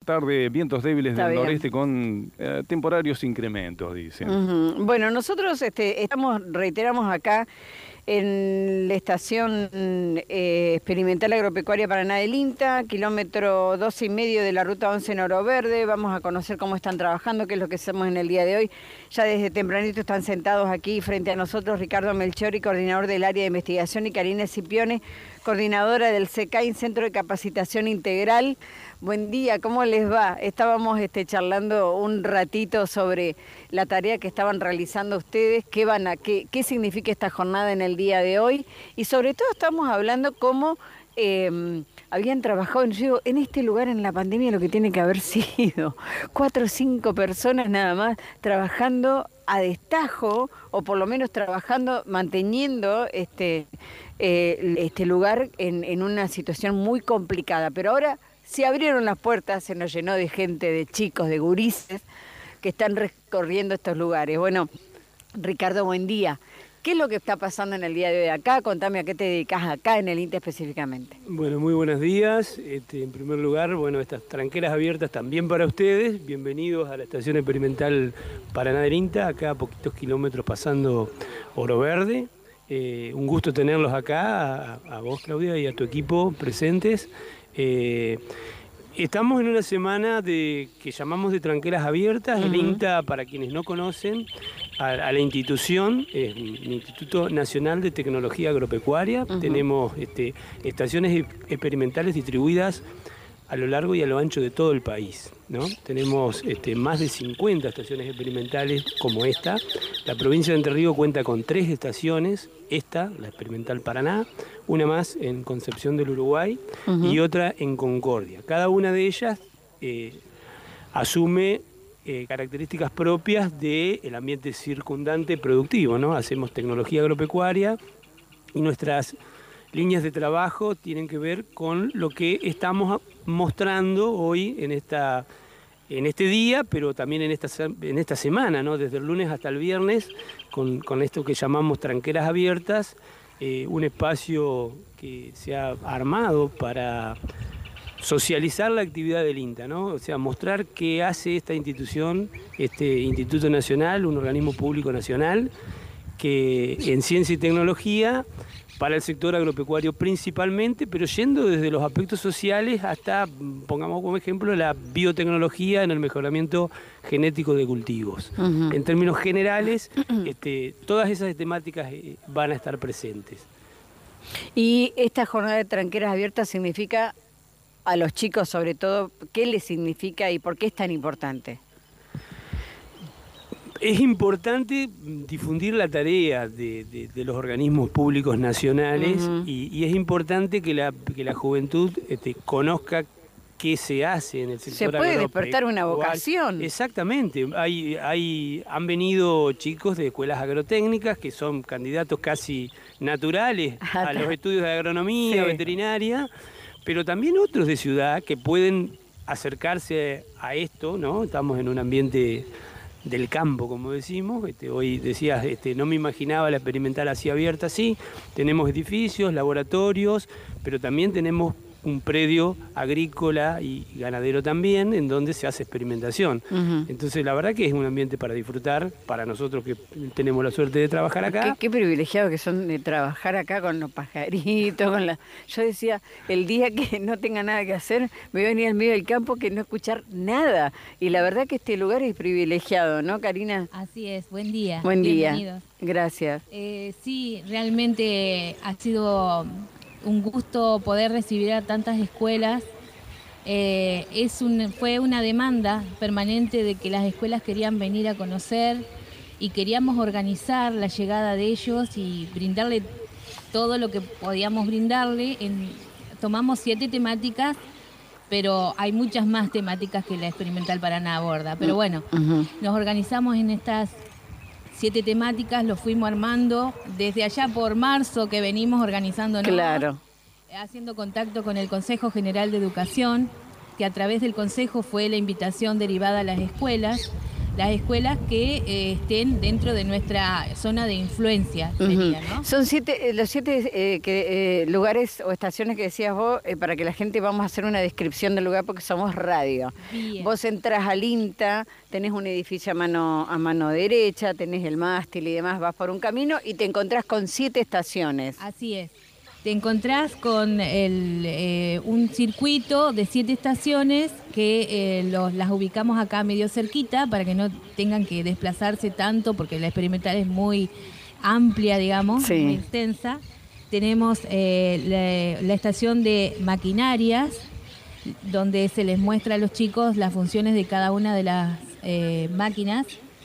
tarde, vientos débiles Está del bien. noreste con temporarios incrementos, dicen. Bueno, nosotros reiteramos acá en la estación experimental agropecuaria Paraná del INTA, kilómetro 12,5 de la ruta 11 en Oro Verde. Vamos a conocer cómo están trabajando, qué es lo que hacemos en el día de hoy. Ya desde tempranito están sentados aquí frente a nosotros Ricardo Melchiori, coordinador del área de investigación, y Karina Scipione, coordinadora del CECAIN, Centro de Capacitación Integral. Buen día, ¿cómo les va? Estábamos charlando un ratito sobre la tarea que estaban realizando ustedes, qué significa esta jornada en el día de hoy, y sobre todo estamos hablando cómo habían trabajado en este lugar en la pandemia, lo que tiene que haber sido 4 o 5 personas nada más trabajando a destajo, o por lo menos trabajando, manteniendo este lugar en una situación muy complicada. Pero ahora se abrieron las puertas, se nos llenó de gente, de chicos, de gurises que están recorriendo estos lugares. Bueno, Ricardo, buen día. ¿Qué es lo que está pasando en el día de hoy acá? Contame a qué te dedicas acá en el INTA específicamente. Bueno, muy buenos días. En primer lugar, bueno, estas tranqueras abiertas también para ustedes. Bienvenidos a la estación experimental Paraná del INTA, acá a poquitos kilómetros pasando Oro Verde. Un gusto tenerlos acá, a vos, Claudia, y a tu equipo presentes. Estamos en una semana que llamamos de tranqueras abiertas. El INTA, para quienes no conocen, a la institución, el Instituto Nacional de Tecnología Agropecuaria. Tenemos estaciones experimentales distribuidas a lo largo y a lo ancho de todo el país, ¿no? Tenemos más de 50 estaciones experimentales como esta. La provincia de Entre Ríos cuenta con 3 estaciones, esta, la experimental Paraná, una más en Concepción del Uruguay y otra en Concordia. Cada una de ellas asume características propias del ambiente circundante productivo, ¿no? Hacemos tecnología agropecuaria y nuestras líneas de trabajo tienen que ver con lo que estamos mostrando hoy en este día, pero también en esta semana, ¿no? Desde el lunes hasta el viernes, con esto que llamamos tranqueras abiertas, un espacio que se ha armado para socializar la actividad del INTA, ¿no? O sea, mostrar qué hace esta institución, este Instituto Nacional, un organismo público nacional, que en ciencia y tecnología, para el sector agropecuario principalmente, pero yendo desde los aspectos sociales hasta, pongamos como ejemplo, la biotecnología en el mejoramiento genético de cultivos. En términos generales, todas esas temáticas van a estar presentes. Y esta jornada de tranqueras abiertas significa, a los chicos sobre todo, ¿qué les significa y por qué es tan importante? Es importante difundir la tarea de los organismos públicos nacionales y es importante que la juventud conozca qué se hace en el sector Se puede agropecuario. despertar una vocación. Exactamente. Han venido chicos de escuelas agrotécnicas que son candidatos casi naturales a los estudios de agronomía, veterinaria, pero también otros de ciudad que pueden acercarse a esto, ¿no? Estamos en un ambiente del campo, como decimos. Hoy decías, no me imaginaba la experimental así abierta. Sí, tenemos edificios, laboratorios, pero también tenemos un predio agrícola y ganadero también, en donde se hace experimentación. Entonces, la verdad que es un ambiente para disfrutar, para nosotros que tenemos la suerte de trabajar acá. Qué privilegiados que son de trabajar acá con los pajaritos, Yo decía, el día que no tenga nada que hacer, me voy a venir al medio del campo que no escuchar nada. Y la verdad que este lugar es privilegiado, ¿no, Karina? Así es, buen día. Buen día. Bienvenidos. Gracias. Sí, realmente ha sido un gusto poder recibir a tantas escuelas. Fue una demanda permanente de que las escuelas querían venir a conocer y queríamos organizar la llegada de ellos y brindarle todo lo que podíamos brindarle. Tomamos 7 temáticas, pero hay muchas más temáticas que la experimental Paraná aborda. Pero bueno, nos organizamos en estas 7 temáticas, lo fuimos armando desde allá por marzo que venimos organizándonos. Claro. Haciendo contacto con el Consejo General de Educación, que a través del Consejo fue la invitación derivada a las escuelas. las escuelas que estén dentro de nuestra zona de influencia, sería, ¿no? Son los 7 lugares o estaciones que decías vos, para que la gente, vamos a hacer una descripción del lugar porque somos radio. Bien. Vos entras al INTA, tenés un edificio a mano derecha, tenés el mástil y demás, vas por un camino y te encontrás con 7 estaciones. Así es. Te encontrás con un circuito de 7 estaciones que las ubicamos acá medio cerquita para que no tengan que desplazarse tanto, porque la experimental es muy amplia, digamos, Sí. muy extensa. Tenemos la estación de maquinarias, donde se les muestra a los chicos las funciones de cada una de las máquinas.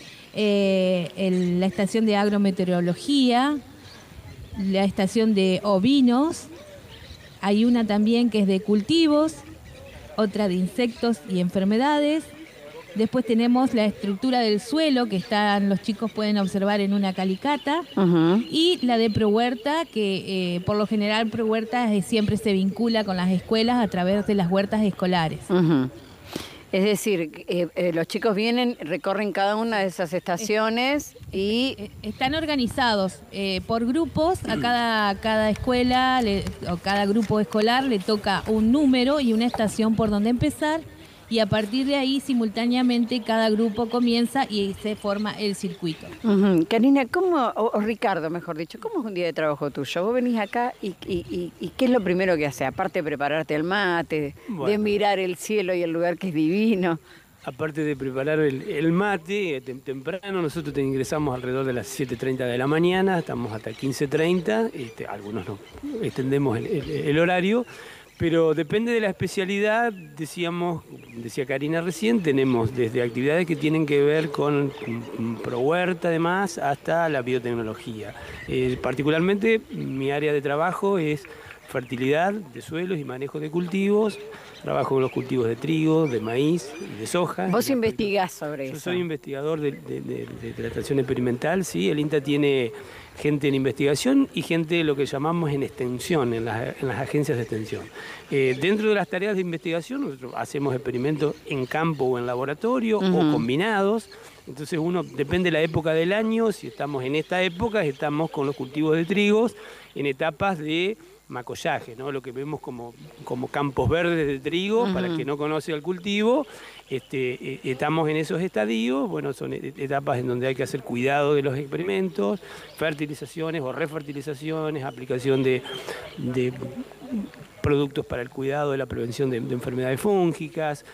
La estación de agrometeorología, la estación de ovinos, hay una también que es de cultivos, otra de insectos y enfermedades. Después tenemos la estructura del suelo, que los chicos pueden observar en una calicata, y la de Prohuerta, que por lo general Prohuerta siempre se vincula con las escuelas a través de las huertas escolares. Es decir, los chicos vienen, recorren cada una de esas estaciones y... Están organizados por grupos, a cada escuela o cada grupo escolar le toca un número y una estación por donde empezar, y a partir de ahí simultáneamente cada grupo comienza y se forma el circuito. Karina, o Ricardo, mejor dicho, ¿cómo es un día de trabajo tuyo? Vos venís acá y ¿qué es lo primero que haces? Aparte de prepararte el mate, de mirar el cielo y el lugar que es divino. Aparte de preparar el mate temprano, nosotros te ingresamos alrededor de las 7:30 de la mañana, estamos hasta 15:30, algunos no extendemos el horario, pero depende de la especialidad. Decía Karina recién, tenemos desde actividades que tienen que ver con Prohuerta además hasta la biotecnología. Particularmente mi área de trabajo es fertilidad de suelos y manejo de cultivos. Trabajo con los cultivos de trigo, de maíz y de soja. Vos investigás sobre eso. Yo soy investigador de la estación experimental, sí. El INTA tiene gente en investigación y gente lo que llamamos en extensión, en las agencias de extensión. Dentro de las tareas de investigación nosotros hacemos experimentos en campo o en laboratorio o combinados. Entonces depende de la época del año. Si estamos en esta época, estamos con los cultivos de trigos en etapas de macollaje, ¿no? Lo que vemos como campos verdes de trigo, para el que no conoce el cultivo, estamos en esos estadios. Bueno, son etapas en donde hay que hacer cuidado de los experimentos, fertilizaciones o refertilizaciones, aplicación de productos para el cuidado de la prevención de enfermedades fúngicas,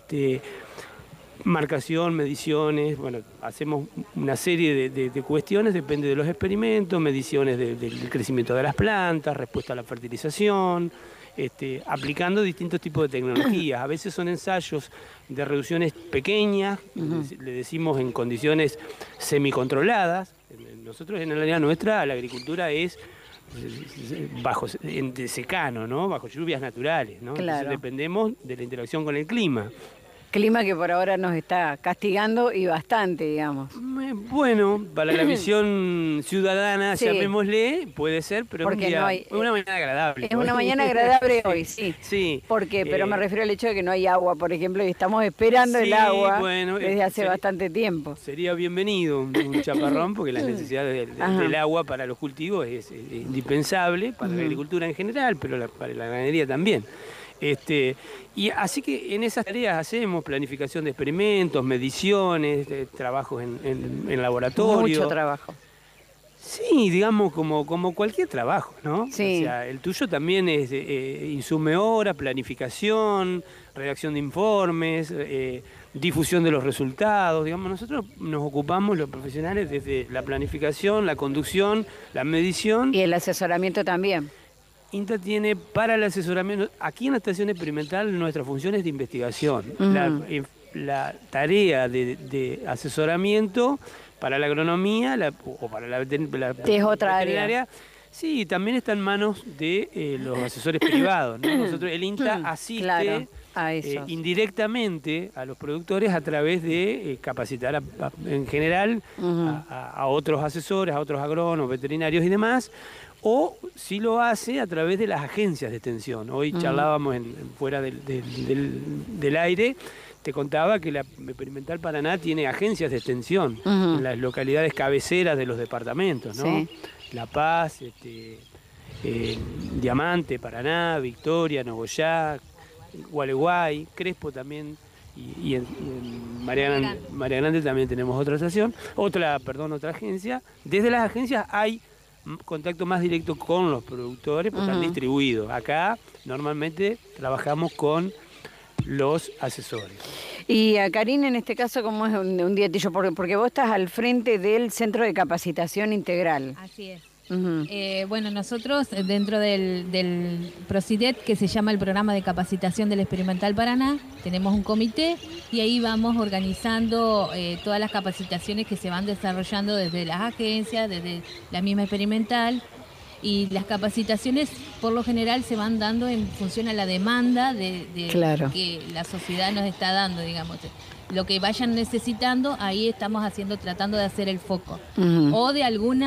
marcación, mediciones. Bueno, hacemos una serie de cuestiones, depende de los experimentos, mediciones del crecimiento de las plantas, respuesta a la fertilización, aplicando distintos tipos de tecnologías. A veces son ensayos de reducciones pequeñas, le decimos en condiciones semicontroladas. Nosotros en el área nuestra la agricultura es de secano, ¿no? Bajo lluvias naturales, ¿no? Claro. Entonces dependemos de la interacción con el clima. Clima que por ahora nos está castigando y bastante, digamos. Bueno, para la visión ciudadana, Sí. llamémosle, puede ser, pero Porque es una mañana agradable. Es una mañana agradable hoy, sí. Sí. ¿Por qué? Pero me refiero al hecho de que no hay agua, por ejemplo, y estamos esperando el agua desde hace bastante tiempo. Sería bienvenido un chaparrón, porque las necesidades del agua para los cultivos es indispensable, para la agricultura en general, pero para la ganadería también. Y así que en esas tareas hacemos planificación de experimentos, mediciones, trabajos en laboratorio. Mucho trabajo. Sí, digamos como cualquier trabajo, ¿no? Sí. O sea, el tuyo también es insume horas, planificación, redacción de informes, difusión de los resultados. Digamos, nosotros nos ocupamos, los profesionales, desde la planificación, la conducción, la medición. Y el asesoramiento también. INTA tiene para el asesoramiento, aquí en la estación experimental nuestra función es de investigación. La tarea de asesoramiento para la agronomía o para la es otra área. Sí, también está en manos de los asesores privados, ¿no? Nosotros, el INTA asiste a indirectamente a los productores a través de capacitar en general a otros asesores, a otros agrónomos, veterinarios y demás. O si lo hace a través de las agencias de extensión. Hoy charlábamos fuera del aire te contaba que la Experimental Paraná tiene agencias de extensión en las localidades cabeceras de los departamentos, ¿no? Sí. La Paz, Diamante, Paraná, Victoria, Nogoyá, Gualeguay, Crespo también, y en María Grande también tenemos otra otra agencia. Desde las agencias hay contacto más directo con los productores, porque están distribuidos. Acá normalmente trabajamos con los asesores. Y a Karine, en este caso, ¿cómo es un dietillo? Porque vos estás al frente del Centro de Capacitación Integral. Así es. Bueno, nosotros dentro del PROCIDET, que se llama el Programa de Capacitación del Experimental Paraná, tenemos un comité y ahí vamos organizando todas las capacitaciones que se van desarrollando desde las agencias, desde la misma Experimental, y las capacitaciones por lo general se van dando en función a la demanda Claro. que la sociedad nos está dando, digamos. Lo que vayan necesitando, ahí estamos tratando de hacer el foco. O de algún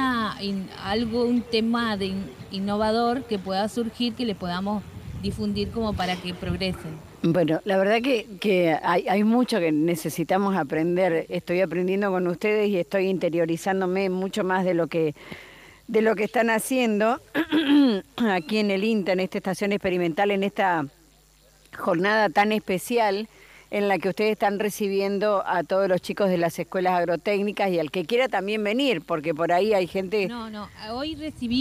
tema innovador que pueda surgir, que le podamos difundir como para que progresen. Bueno, la verdad que hay mucho que necesitamos aprender. Estoy aprendiendo con ustedes y estoy interiorizándome mucho más de lo que están haciendo aquí en el INTA, en esta estación experimental, en esta jornada tan especial en la que ustedes están recibiendo a todos los chicos de las escuelas agrotécnicas y al que quiera también venir, porque por ahí hay gente... No, hoy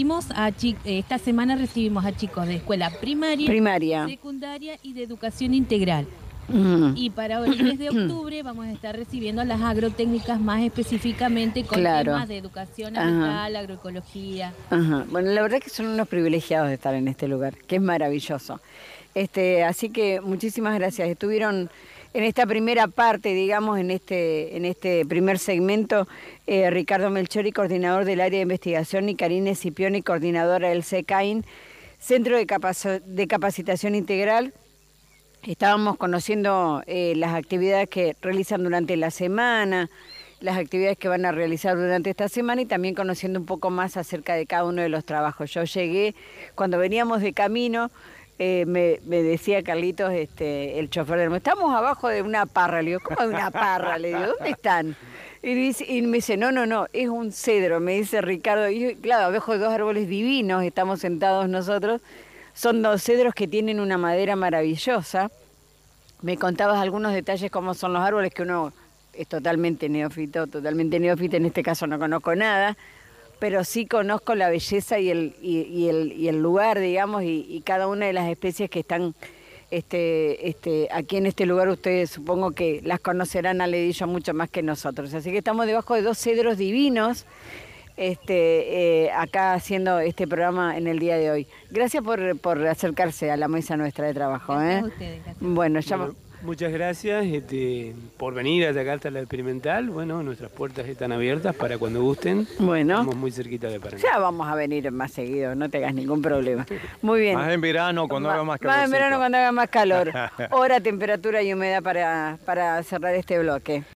esta semana recibimos a chicos de escuela primaria, secundaria y de educación integral. Y para el mes de octubre vamos a estar recibiendo a las agrotécnicas más específicamente con temas de educación ambiental, agroecología. Bueno, la verdad es que son unos privilegiados de estar en este lugar, que es maravilloso. Así que muchísimas gracias. Estuvieron en esta primera parte, digamos, en este primer segmento, Ricardo Melchori, coordinador del área de investigación, y Karine Scipioni, coordinadora del CECAIN, Centro de Capacitación Integral. Estábamos conociendo las actividades que realizan durante la semana, las actividades que van a realizar durante esta semana y también conociendo un poco más acerca de cada uno de los trabajos. Yo llegué, cuando veníamos de camino, me decía Carlitos, el chofer del... Estamos abajo de una parra. Le digo, ¿cómo de una parra? Le digo, ¿dónde están? Y me dice, no, es un cedro, me dice Ricardo. Y claro, abajo de dos árboles divinos estamos sentados nosotros. Son 2 cedros que tienen una madera maravillosa. Me contabas algunos detalles cómo son los árboles, que uno es totalmente neófito, en este caso no conozco nada, pero sí conozco la belleza y el lugar, digamos, y cada una de las especies que están aquí en este lugar. Ustedes supongo que las conocerán al dedillo mucho más que nosotros. Así que estamos debajo de 2 cedros divinos, acá haciendo este programa en el día de hoy. Gracias por acercarse a la mesa nuestra de trabajo. Gracias a ustedes. Gracias. Bueno, muchas gracias por venir acá hasta la Experimental. Bueno, nuestras puertas están abiertas para cuando gusten. Bueno, estamos muy cerquita de Paraná. Ya vamos a venir más seguido, no te hagas ningún problema. Muy bien. Más en verano, cuando haga más calor. Más en verano, cuando haga más calor. Hora, temperatura y humedad para cerrar este bloque.